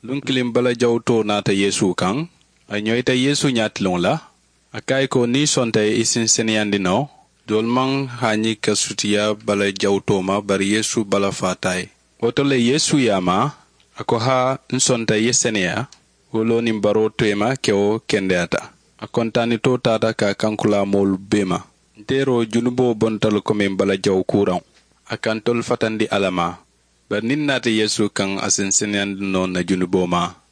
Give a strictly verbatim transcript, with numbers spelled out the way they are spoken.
lunkilim bala jawto nata Yesu kan a nyoita Yesu nyatlong la akai ko ni sonte isin senyandino dolmang hani kasutia bala jawto ma bar Yesu bala fatai otole Yesu yama ako ha nsonta yesenia wolo nimbaro tema keo kendeata akontani to tata ka kankula mol bema ntero junubo bontal ko men bala jaw kuran akantol fatandi alama bar ninnata Yesu kan asin senyandino na junubo ma